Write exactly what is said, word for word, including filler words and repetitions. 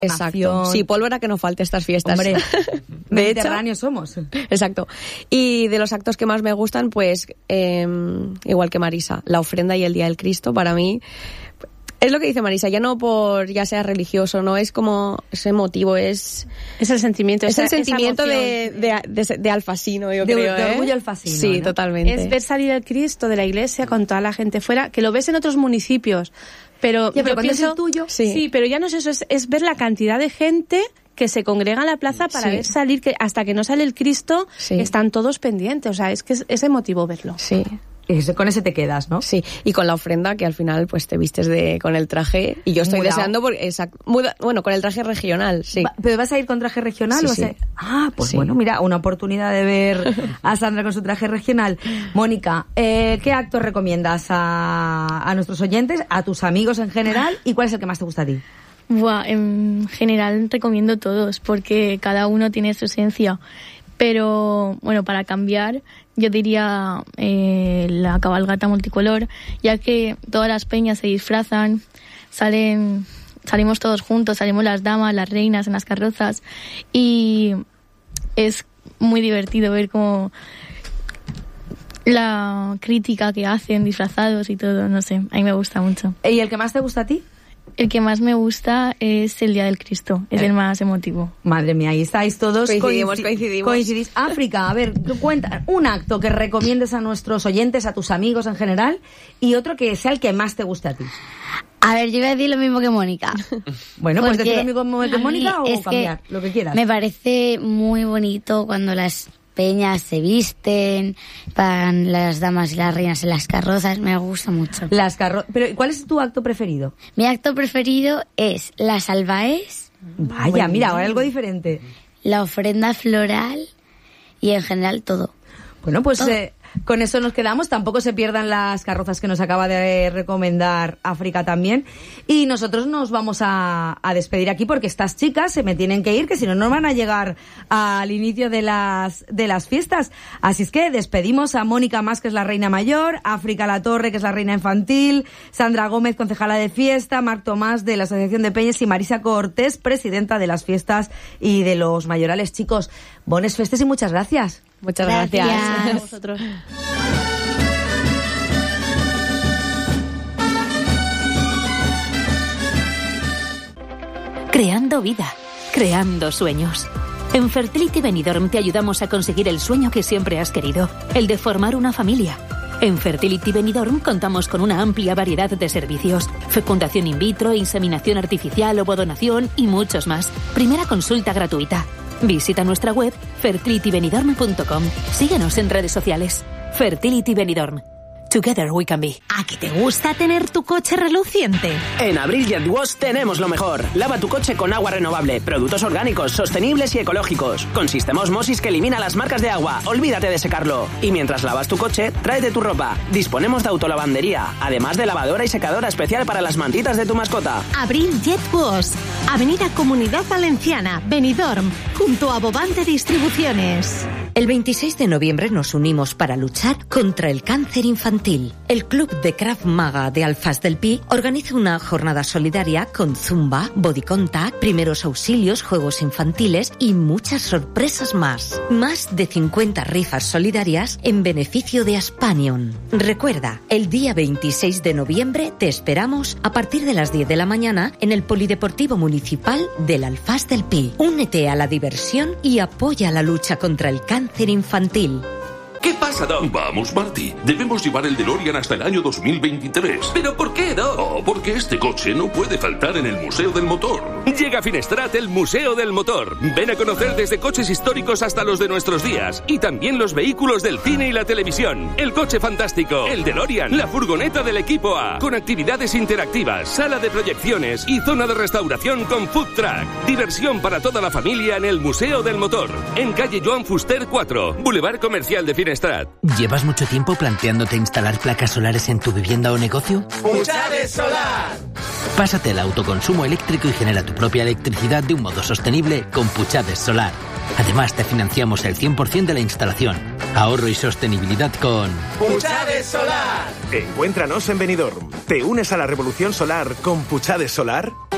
Exacto. Sí, pólvora que no falte estas fiestas. Hombre, de hecho, mediterráneos somos. Exacto. Y de los actos que más me gustan, pues, eh, igual que Marisa, la ofrenda y el Día del Cristo, para mí, es lo que dice Marisa, ya no por, ya sea religioso, no es como, es emotivo, es... Es el sentimiento. Es esa, el sentimiento de, de, de, de alfasino, yo de, creo, de ¿eh? orgullo alfasino. Sí, ¿no? totalmente. Es ver salir el Cristo de la iglesia con toda la gente fuera, que lo ves en otros municipios, pero, ya, pero yo cuando pienso, es el tuyo... Sí. sí, pero ya no es eso, es, es ver la cantidad de gente que se congrega en la plaza para sí. ver salir, que hasta que no sale el Cristo, sí. están todos pendientes, o sea, es que es, es emotivo verlo. Sí. Con ese te quedas, ¿no? Sí, y con la ofrenda que al final pues te vistes de con el traje y yo estoy Mudao. deseando porque exacto, muda, bueno, con el traje regional, sí. Va, ¿Pero vas a ir con traje regional? Sí, o vas sí. a... Ah, pues sí. bueno, mira, una oportunidad de ver a Sandra con su traje regional. Mónica, eh, ¿qué acto recomiendas a, a nuestros oyentes, a tus amigos en general, y cuál es el que más te gusta a ti? Buah, en general recomiendo todos porque cada uno tiene su esencia. Pero, bueno, para cambiar, yo diría eh, la cabalgata multicolor, ya que todas las peñas se disfrazan, salen, salimos todos juntos, salimos las damas, las reinas en las carrozas, y es muy divertido ver cómo la crítica que hacen disfrazados y todo, no sé, a mí me gusta mucho. ¿Y el que más te gusta a ti? El que más me gusta es el Día del Cristo, es eh. el más emotivo. Madre mía, ahí estáis todos. Coincidimos, coinc- coincidimos. Coincidís. África, a ver, cuenta un acto que recomiendes a nuestros oyentes, a tus amigos en general, y otro que sea el que más te guste a ti. A ver, yo voy a decir lo mismo que Mónica. Bueno, pues decir lo mismo que Mónica o cambiar, que lo que quieras. Me parece muy bonito cuando las peñas se visten, van las damas y las reinas en las carrozas, me gusta mucho. Las carro- Pero ¿cuál es tu acto preferido? Mi acto preferido es las albaes. Vaya, mira, ahora algo diferente. La ofrenda floral y en general todo. Bueno, pues eh, con eso nos quedamos. Tampoco se pierdan las carrozas que nos acaba de recomendar África también. Y nosotros nos vamos a, a despedir aquí porque estas chicas se me tienen que ir, que si no, no van a llegar al inicio de las, de las fiestas. Así es que despedimos a Mónica Mas, que es la reina mayor, África Latorre, que es la reina infantil, Sandra Gómez, concejala de fiesta, Marc Tomás, de la Asociación de Peñas, y Marisa Cortés, presidenta de las fiestas y de los mayorales. Chicos, bones festes y muchas gracias. Muchas gracias. Gracias. A vosotros. Creando vida, creando sueños. En Fertility Benidorm te ayudamos a conseguir el sueño que siempre has querido, el de formar una familia. En Fertility Benidorm contamos con una amplia variedad de servicios: fecundación in vitro, inseminación artificial, ovodonación y muchos más. Primera consulta gratuita. Visita nuestra web fertility benidorm punto com. Síguenos en redes sociales. Fertility Benidorm. Together we can be. ¿A qué te gusta tener tu coche reluciente? En Abril Jet Wash tenemos lo mejor. Lava tu coche con agua renovable, productos orgánicos, sostenibles y ecológicos, con sistema Osmosis que elimina las marcas de agua. Olvídate de secarlo. Y mientras lavas tu coche, tráete tu ropa. Disponemos de autolavandería, además de lavadora y secadora especial para las mantitas de tu mascota. Abril Jet Wash, Avenida Comunidad Valenciana, Benidorm, junto a Bobante Distribuciones. El veintiséis de noviembre nos unimos para luchar contra el cáncer infantil. El Club de Krav Maga de Alfaz del Pi organiza una jornada solidaria con zumba, body contact, primeros auxilios, juegos infantiles y muchas sorpresas más. Más de cincuenta rifas solidarias en beneficio de Aspanion. Recuerda, el día veintiséis de noviembre te esperamos a partir de las diez de la mañana en el Polideportivo Municipal del Alfaz del Pi. Únete a la diversión y apoya la lucha contra el cáncer infantil. ¿Qué pasa, Doc? Vamos, Marty. Debemos llevar el DeLorean hasta el año dos mil veintitrés. ¿Pero por qué, Doc? Oh, porque este coche no puede faltar en el Museo del Motor. Llega a Finestrat el Museo del Motor. Ven a conocer desde coches históricos hasta los de nuestros días. Y también los vehículos del cine y la televisión. El coche fantástico, el DeLorean, la furgoneta del equipo A. Con actividades interactivas, sala de proyecciones y zona de restauración con food truck. Diversión para toda la familia en el Museo del Motor. En calle Joan Fuster cuatro, Boulevard Comercial de Finestrat. ¿Llevas mucho tiempo planteándote instalar placas solares en tu vivienda o negocio? ¡Puchades Solar! Pásate al autoconsumo eléctrico y genera tu propia electricidad de un modo sostenible con Puchades Solar. Además, te financiamos el cien por ciento de la instalación. Ahorro y sostenibilidad con ¡Puchades Solar! Encuéntranos en Benidorm. ¿Te unes a la revolución solar con Puchades Solar?